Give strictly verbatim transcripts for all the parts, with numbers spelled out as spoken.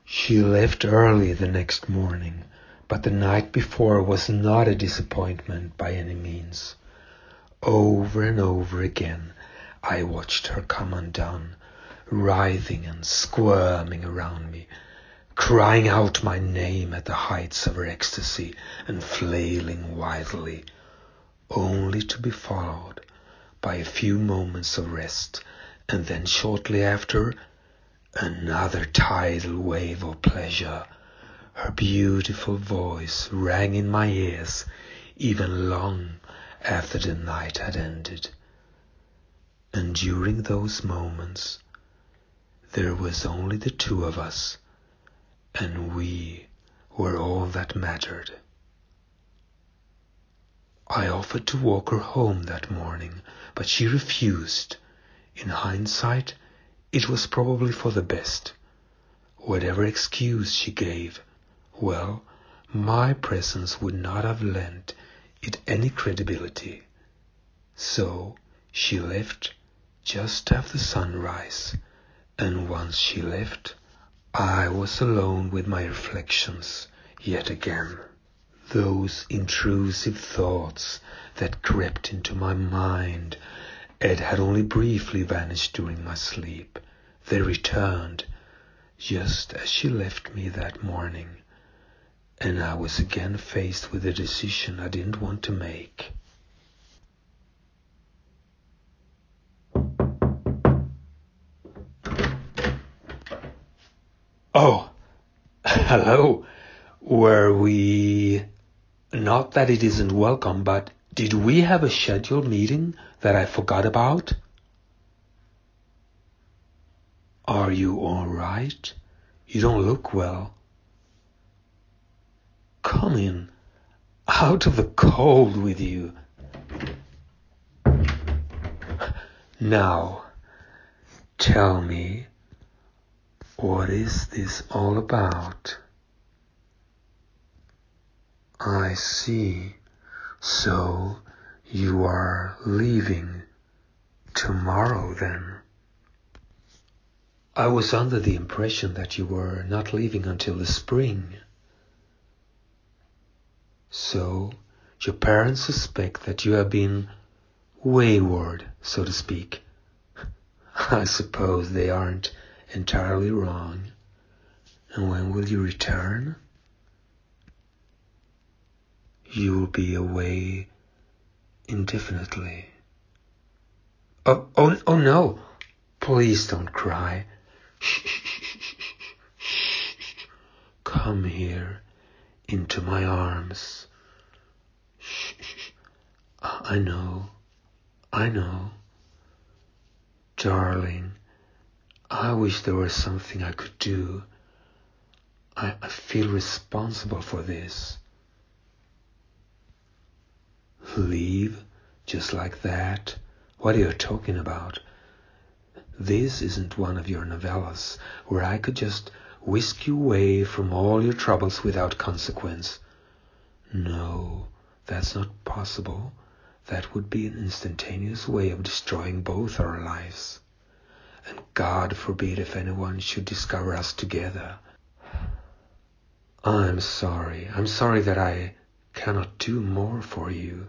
She left early the next morning, but the night before was not a disappointment by any means. Over and over again I watched her come undone, writhing and squirming around me, crying out my name at the heights of her ecstasy and flailing wildly, only to be followed by a few moments of rest, and then shortly after, another tidal wave of pleasure. Her beautiful voice rang in my ears even long after the night had ended. And during those moments, there was only the two of us, and we were all that mattered. I offered to walk her home that morning, but she refused. In hindsight, it was probably for the best. Whatever excuse she gave, well, my presence would not have lent it any credibility. So she left just after sunrise, and once she left, I was alone with my reflections yet again. Those intrusive thoughts that crept into my mind and had only briefly vanished during my sleep, they returned just as she left me that morning, and I was again faced with a decision I didn't want to make. Oh, hello. Were we... Not that it isn't welcome, but did we have a scheduled meeting that I forgot about? Are you all right? You don't look well. Come in, out of the cold with you. Now, tell me, what is this all about? I see. So, you are leaving tomorrow then? I was under the impression that you were not leaving until the spring. So, your parents suspect that you have been wayward, so to speak. I suppose they aren't entirely wrong. And when will you return? You will be away indefinitely. Oh, oh, oh no! Please don't cry. Shh, shh, shh, shh, shh. Come here, into my arms. Shh, shh. I know, I know. Darling, I wish there was something I could do. I, I feel responsible for this. Leave? Just like that? What are you talking about? This isn't one of your novellas where I could just whisk you away from all your troubles without consequence. No, that's not possible. That would be an instantaneous way of destroying both our lives. And God forbid if anyone should discover us together. I'm sorry. I'm sorry that I cannot do more for you.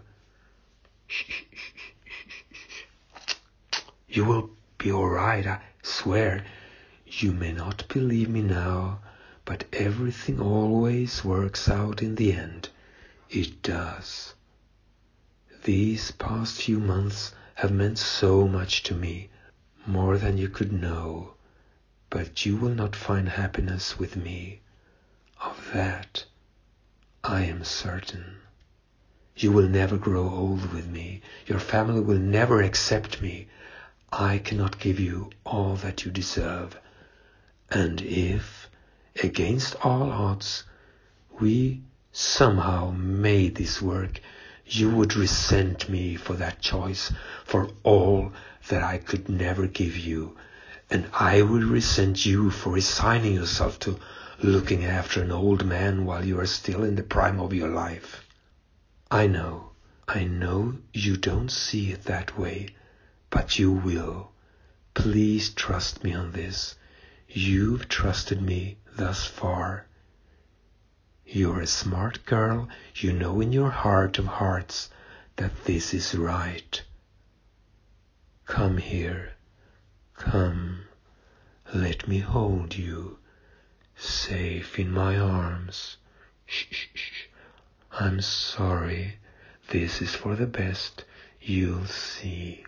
You will be all right, I swear. You may not believe me now, but everything always works out in the end. It does. These past few months have meant so much to me, more than you could know, but you will not find happiness with me. Of that, I am certain. You will never grow old with me. Your family will never accept me. I cannot give you all that you deserve. And if, against all odds, we somehow made this work, you would resent me for that choice, for all that I could never give you. And I would resent you for resigning yourself to looking after an old man while you are still in the prime of your life. I know, I know you don't see it that way, but you will. Please trust me on this. You've trusted me thus far. You're a smart girl. You know in your heart of hearts that this is right. Come here. Come. Let me hold you, safe in my arms. Shh, shh, shh. I'm sorry. This is for the best. You'll see.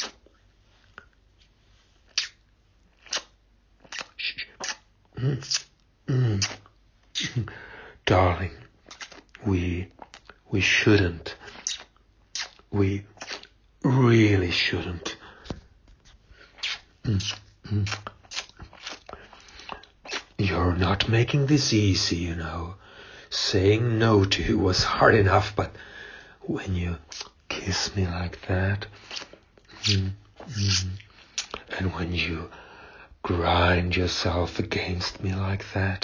Mm. Mm. Darling, we we shouldn't. We really shouldn't. Mm. Mm. You're not making this easy, you know. Saying no to you was hard enough, but when you kiss me like that, mm, mm, and when you grind yourself against me like that,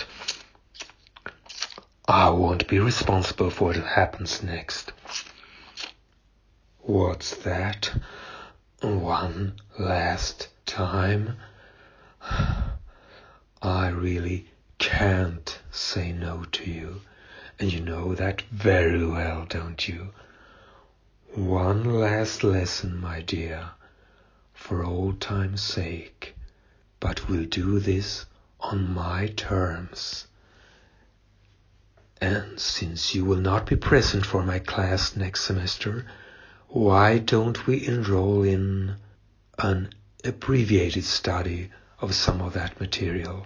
I won't be responsible for what happens next. What's that? One last time? I really can't say no to you, and you know that very well, don't you? One last lesson, my dear, for old time's sake, but we'll do this on my terms. And since you will not be present for my class next semester, why don't we enroll in an abbreviated study of some of that material?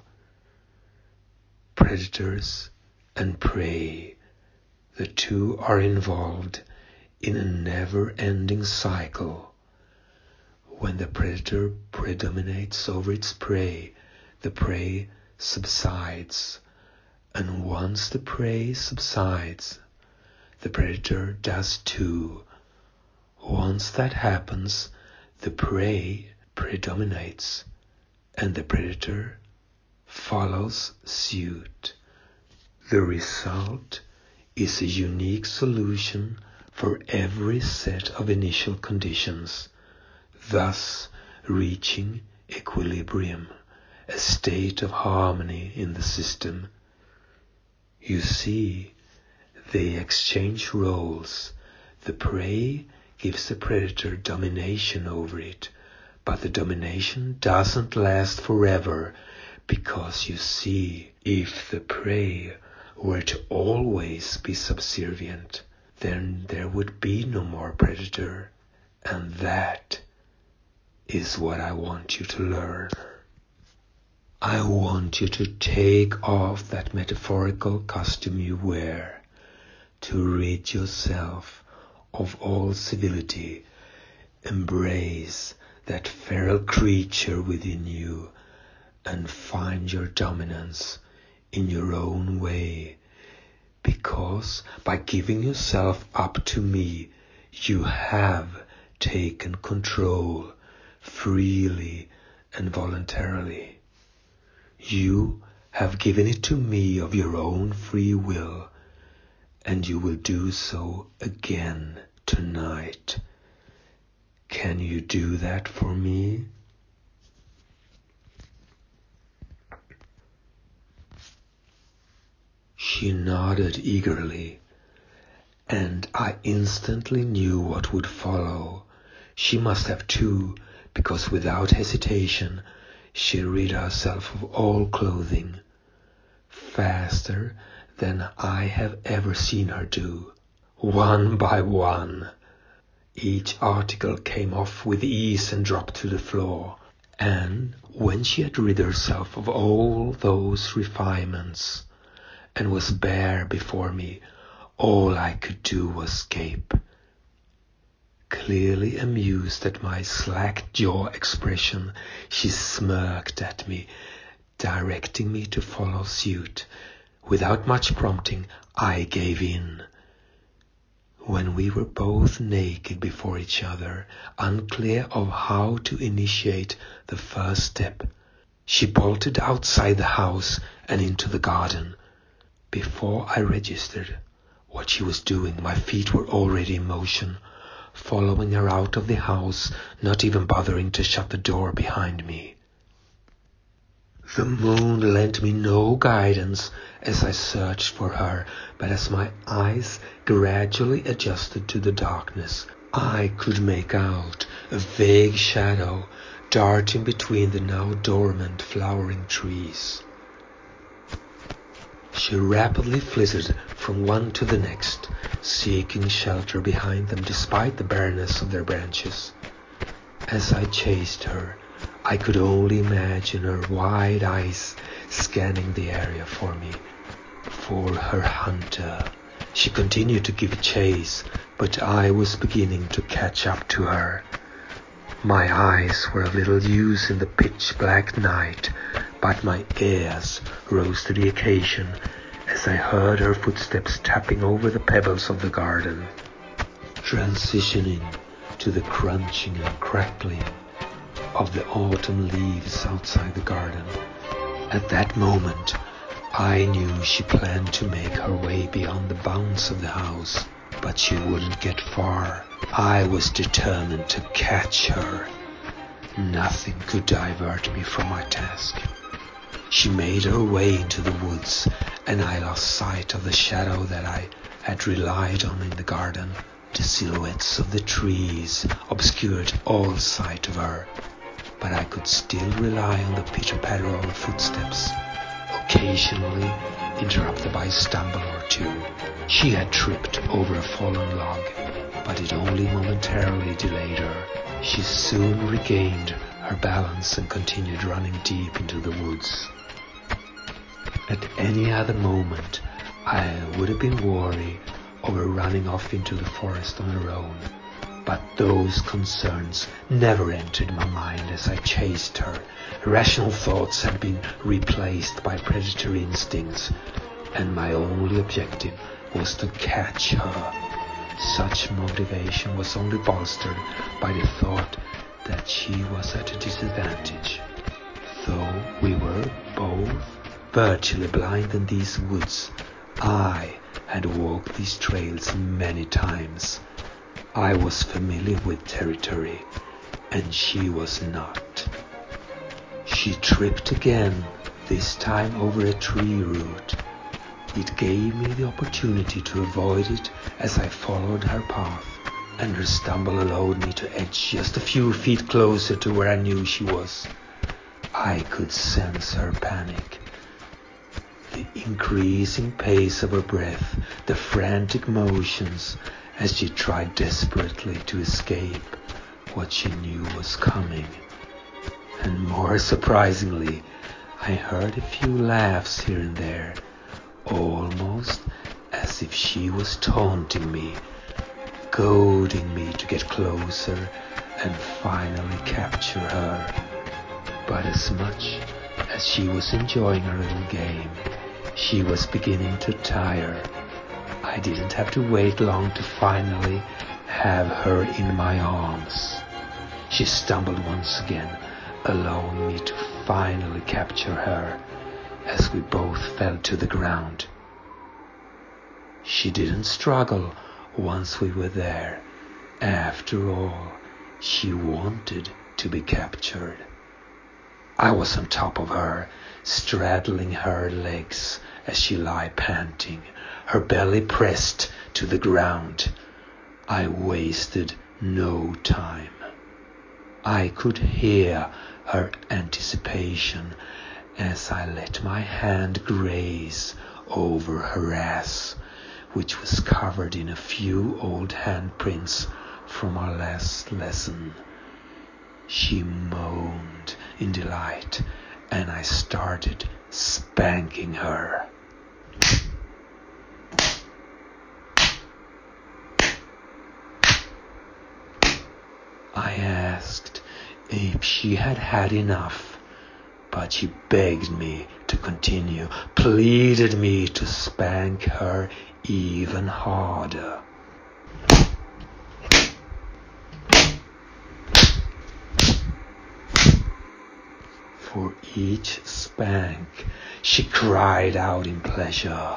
Predators and prey, the two are involved in a never-ending cycle. When the predator predominates over its prey, the prey subsides. And once the prey subsides, the predator does too. Once that happens, the prey predominates, and the predator follows suit. The result is a unique solution for every set of initial conditions, thus reaching equilibrium, a state of harmony in the system. You see, they exchange roles. The prey gives the predator domination over it, but the domination doesn't last forever, because you see, if the prey were to always be subservient, then there would be no more predator, and that is what I want you to learn. I want you to take off that metaphorical costume you wear, to rid yourself of all civility, embrace that feral creature within you, and find your dominance in your own way, because by giving yourself up to me, you have taken control freely and voluntarily. You have given it to me of your own free will, and you will do so again tonight. Can you do that for me? She nodded eagerly, and I instantly knew what would follow. She must have too, because without hesitation she rid herself of all clothing, faster than I have ever seen her do. One by one, each article came off with ease and dropped to the floor. And when she had rid herself of all those refinements and was bare before me, all I could do was gape. Clearly amused at my slack jaw expression, she smirked at me, directing me to follow suit. Without much prompting, I gave in. When we were both naked before each other, unclear of how to initiate the first step, she bolted outside the house and into the garden. Before I registered what she was doing, my feet were already in motion, following her out of the house, not even bothering to shut the door behind me. The moon lent me no guidance as I searched for her, but as my eyes gradually adjusted to the darkness, I could make out a vague shadow darting between the now dormant flowering trees. She rapidly flitted from one to the next, seeking shelter behind them despite the bareness of their branches. As I chased her, I could only imagine her wide eyes scanning the area for me, for her hunter. She continued to give chase, but I was beginning to catch up to her. My eyes were of little use in the pitch-black night, but my ears rose to the occasion as I heard her footsteps tapping over the pebbles of the garden, transitioning to the crunching and crackling of the autumn leaves outside the garden. At that moment, I knew she planned to make her way beyond the bounds of the house, but she wouldn't get far. I was determined to catch her. Nothing could divert me from my task. She made her way into the woods, and I lost sight of the shadow that I had relied on in the garden. The silhouettes of the trees obscured all sight of her, but I could still rely on the pitter-patter of her footsteps, occasionally interrupted by a stumble or two. She had tripped over a fallen log, but it only momentarily delayed her. She soon regained her balance and continued running deep into the woods. At any other moment, I would have been wary of her running off into the forest on her own, but those concerns never entered my mind as I chased her. Rational thoughts had been replaced by predatory instincts, and my only objective was to catch her. Such motivation was only bolstered by the thought that she was at a disadvantage. Though we were both virtually blind in these woods, I had walked these trails many times. I was familiar with territory, and she was not. She tripped again, this time over a tree root. It gave me the opportunity to avoid it as I followed her path, and her stumble allowed me to edge just a few feet closer to where I knew she was. I could sense her panic, the increasing pace of her breath, the frantic motions as she tried desperately to escape what she knew was coming. And more surprisingly, I heard a few laughs here and there, almost as if she was taunting me, goading me to get closer and finally capture her. But as much as she was enjoying her little game, she was beginning to tire. I didn't have to wait long to finally have her in my arms. She stumbled once again, allowing me to finally capture her as we both fell to the ground. She didn't struggle once we were there. After all, she wanted to be captured. I was on top of her, straddling her legs as she lay panting, her belly pressed to the ground. I wasted no time. I could hear her anticipation as I let my hand graze over her ass, which was covered in a few old handprints from our last lesson. She moaned in delight, and I started spanking her. I asked if she had had enough, but she begged me to continue, pleaded me to spank her even harder. For each spank, she cried out in pleasure.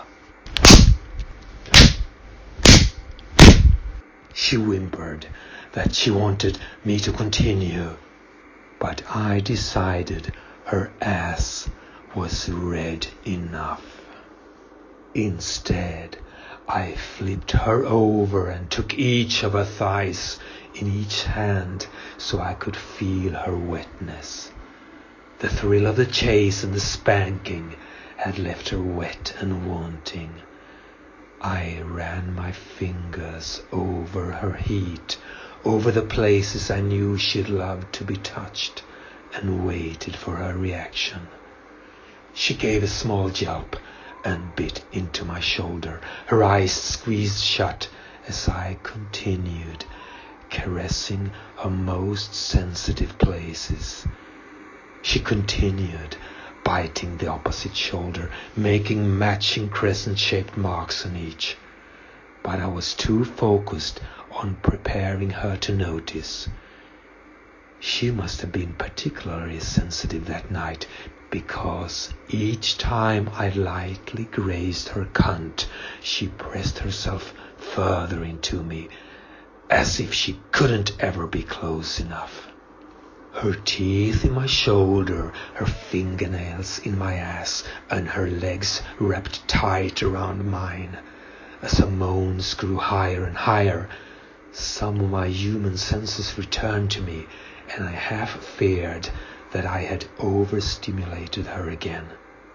She whimpered that she wanted me to continue, but I decided her ass was red enough. Instead, I flipped her over and took each of her thighs in each hand so I could feel her wetness. The thrill of the chase and the spanking had left her wet and wanting. I ran my fingers over her heat, over the places I knew she'd love to be touched, and waited for her reaction. She gave a small yelp and bit into my shoulder, her eyes squeezed shut as I continued, caressing her most sensitive places. She continued, biting the opposite shoulder, making matching crescent-shaped marks on each. But I was too focused on preparing her to notice. She must have been particularly sensitive that night, because each time I lightly grazed her cunt, she pressed herself further into me, as if she couldn't ever be close enough. Her teeth in my shoulder, her fingernails in my ass, and her legs wrapped tight around mine. As her moans grew higher and higher, some of my human senses returned to me, and I half feared that I had overstimulated her again.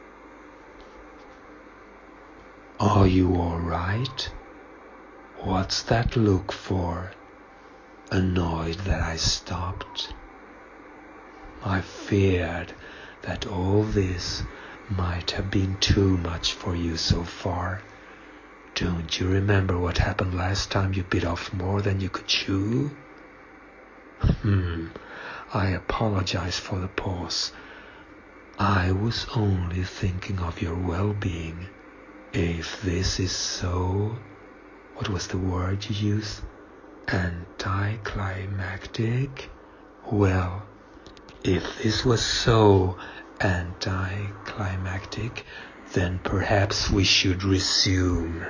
"Are you all right? What's that look for?" Annoyed that I stopped. I feared that all this might have been too much for you so far. Don't you remember what happened last time you bit off more than you could chew? Hmm, I apologize for the pause. I was only thinking of your well-being. If this is so, what was the word you used? Anticlimactic? Well, if this was so anticlimactic, then perhaps we should resume.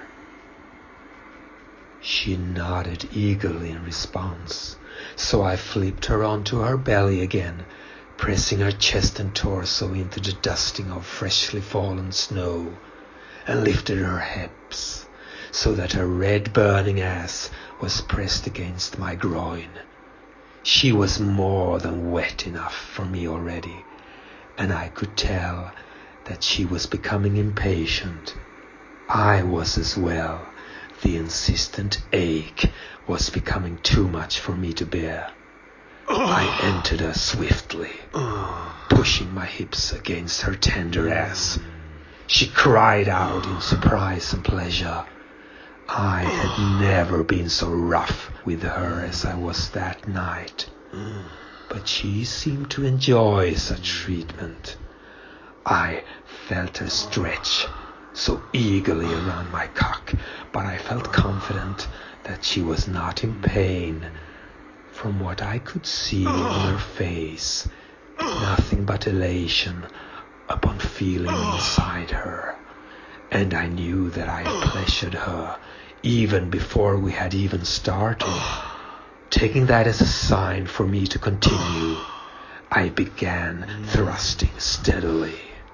She nodded eagerly in response, so I flipped her onto her belly again, pressing her chest and torso into the dusting of freshly fallen snow, and lifted her hips so that her red burning ass was pressed against my groin. She was more than wet enough for me already, and I could tell that she was becoming impatient. I was as well. The insistent ache was becoming too much for me to bear. I entered her swiftly, pushing my hips against her tender ass. She cried out in surprise and pleasure. I had never been so rough with her as I was that night, but she seemed to enjoy such treatment. I felt her stretch so eagerly around my cock, but I felt confident that she was not in pain. From what I could see on her face, nothing but elation upon feeling inside her, and I knew that I had pleasured her even before we had even started. Taking that as a sign for me to continue, I began thrusting steadily.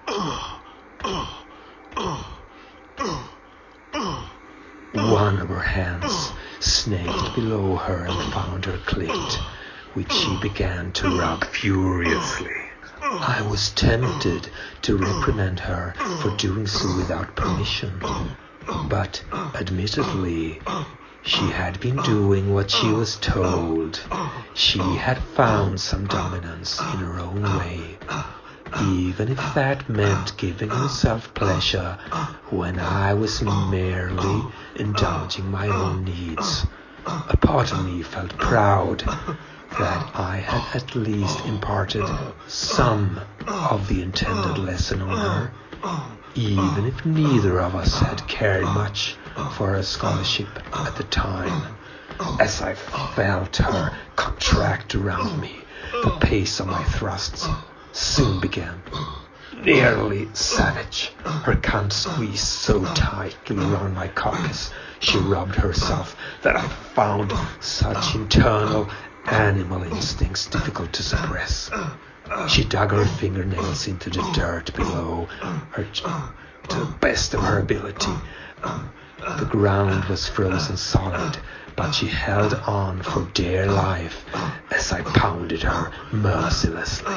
One of her hands snaked below her and found her clit, which she began to rub furiously. I was tempted to reprimand her for doing so without permission, but admittedly, she had been doing what she was told. She had found some dominance in her own way, even if that meant giving herself pleasure when I was merely indulging my own needs. A part of me felt proud that I had at least imparted some of the intended lesson on her, even if neither of us had cared much for her scholarship at the time. As I felt her contract around me, the pace of my thrusts soon began. Nearly savage, her cunt squeezed so tightly around my cock as she rubbed herself that I found such internal animal instincts difficult to suppress. She dug her fingernails into the dirt below her to the best of her ability. The ground was frozen solid, but she held on for dear life as I pounded her mercilessly.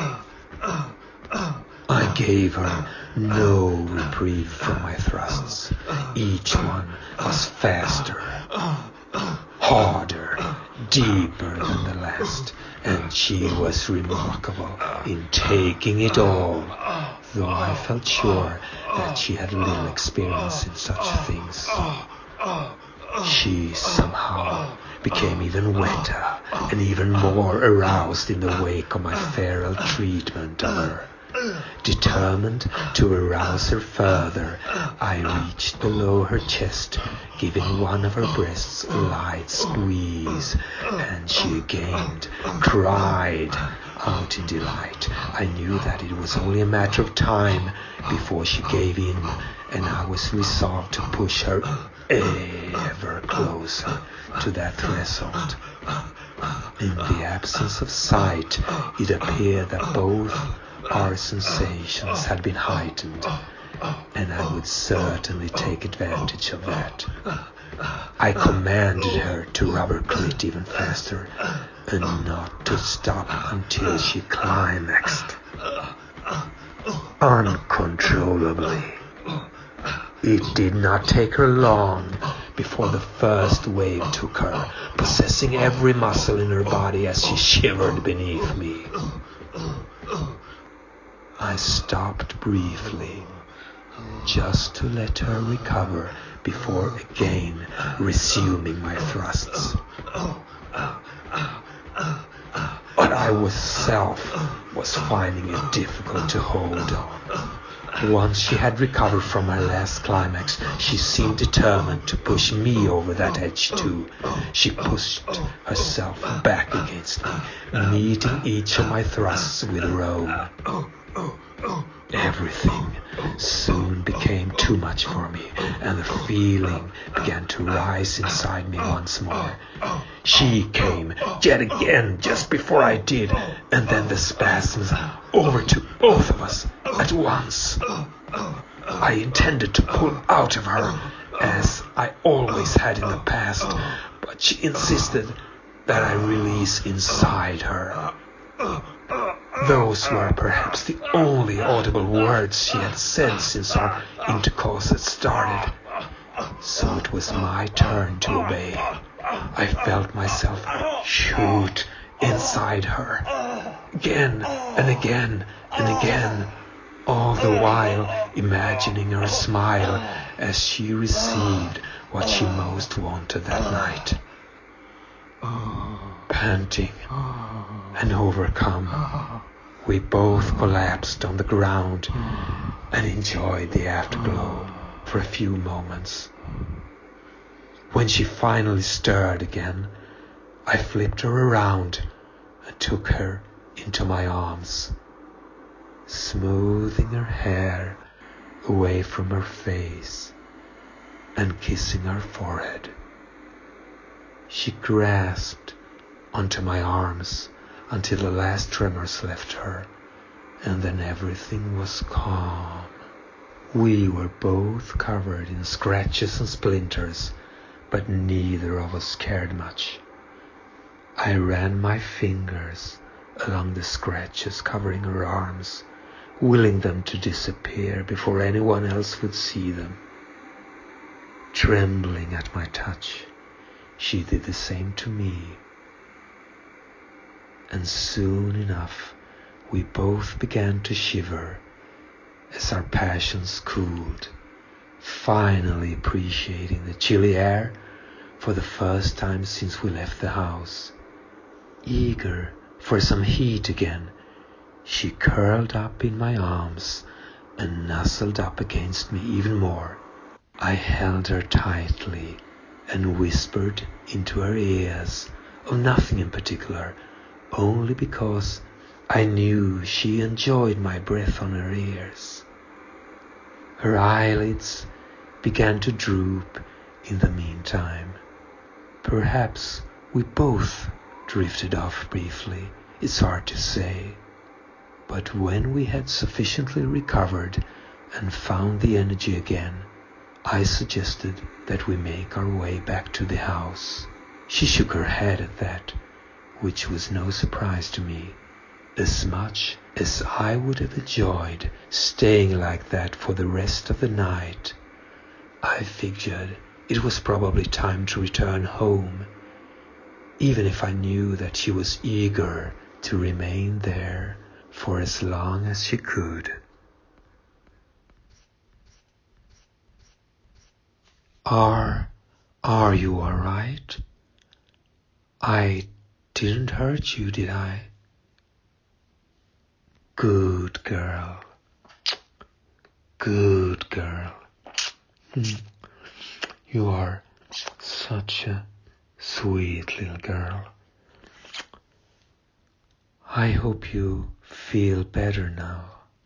I gave her no reprieve from my thrusts. Each one was faster, harder, deeper than the last, and she was remarkable in taking it all, though I felt sure that she had little experience in such things. She somehow became even wetter and even more aroused in the wake of my feral treatment of her. Determined to arouse her further, I reached below her chest, giving one of her breasts a light squeeze, and she again cried out in delight. I knew that it was only a matter of time before she gave in, and I was resolved to push her ever closer to that threshold. In the absence of sight, it appeared that both our sensations had been heightened, and I would certainly take advantage of that. I commanded her to rub her clit even faster, and not to stop until she climaxed uncontrollably. It did not take her long before the first wave took her, possessing every muscle in her body as she shivered beneath me. I stopped briefly, just to let her recover before again resuming my thrusts. But I myself was finding it difficult to hold on. Once she had recovered from her last climax, she seemed determined to push me over that edge too. She pushed herself back against me, meeting each of my thrusts with her own. Everything soon became too much for me, and the feeling began to rise inside me once more. She came yet again just before I did, and then the spasms overtook both of us at once. I intended to pull out of her, as I always had in the past, but she insisted that I release inside her. Those were perhaps the only audible words she had said since our intercourse had started. So it was my turn to obey. I felt myself shoot inside her, again and again and again, all the while imagining her smile as she received what she most wanted that night. Panting and overcome, we both collapsed on the ground and enjoyed the afterglow for a few moments. When she finally stirred again, I flipped her around and took her into my arms, smoothing her hair away from her face and kissing her forehead. She grasped onto my arms until the last tremors left her, and then everything was calm. We were both covered in scratches and splinters, but neither of us cared much. I ran my fingers along the scratches covering her arms, willing them to disappear before anyone else would see them. Trembling at my touch, she did the same to me. And soon enough, we both began to shiver as our passions cooled, finally appreciating the chilly air for the first time since we left the house. Eager for some heat again, she curled up in my arms and nuzzled up against me even more. I held her tightly and whispered into her ears of nothing in particular, only because I knew she enjoyed my breath on her ears. Her eyelids began to droop in the meantime. Perhaps we both drifted off briefly, it's hard to say. But when we had sufficiently recovered and found the energy again, I suggested that we make our way back to the house. She shook her head at that, which was no surprise to me, as much as I would have enjoyed staying like that for the rest of the night. I figured it was probably time to return home, even if I knew that she was eager to remain there for as long as she could. Are, are you all right? I didn't hurt you, did I? Good girl. Good girl. You are such a sweet little girl. I hope you feel better now.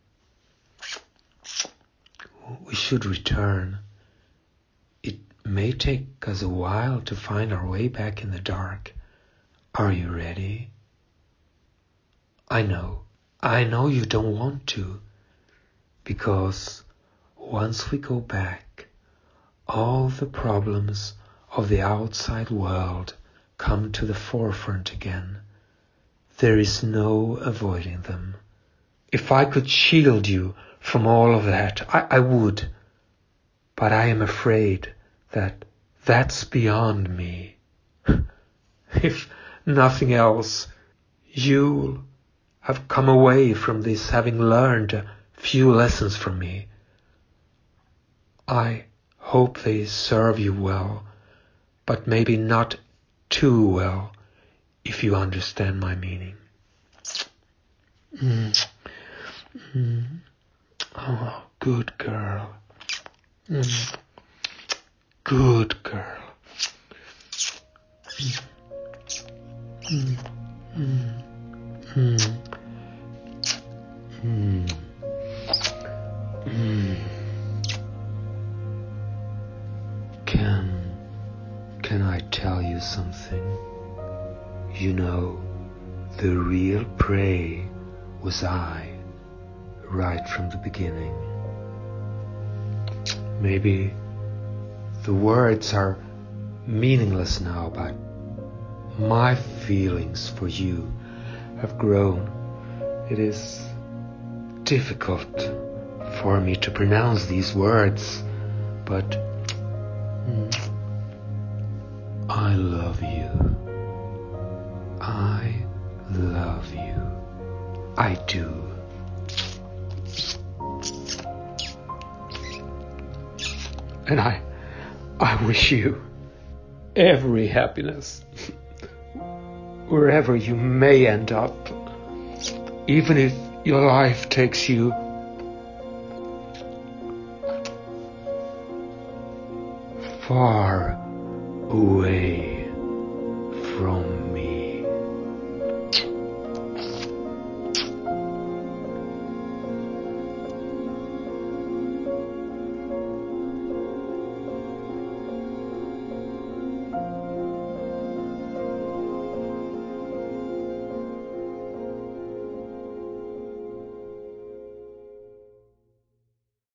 We should return. It may take us a while to find our way back in the dark. Are you ready? I know, I know you don't want to, because once we go back, all the problems of the outside world come to the forefront again. There is no avoiding them. If I could shield you from all of that, I, I would. But I am afraid that that's beyond me. If nothing else, you'll have come away from this having learned a few lessons from me. I hope they serve you well, but maybe not too well, if you understand my meaning. Mm. Mm. Oh, good girl. Mm. Good girl. Mm. Mm. Mm. Mm. Mm. Can, can I tell you something? You know, the real prey was I, right from the beginning. Maybe the words are meaningless now, but my feelings for you have grown. It is difficult for me to pronounce these words, but mm, I love you. I love you. I do. And I, I wish you every happiness, wherever you may end up, even if your life takes you far away.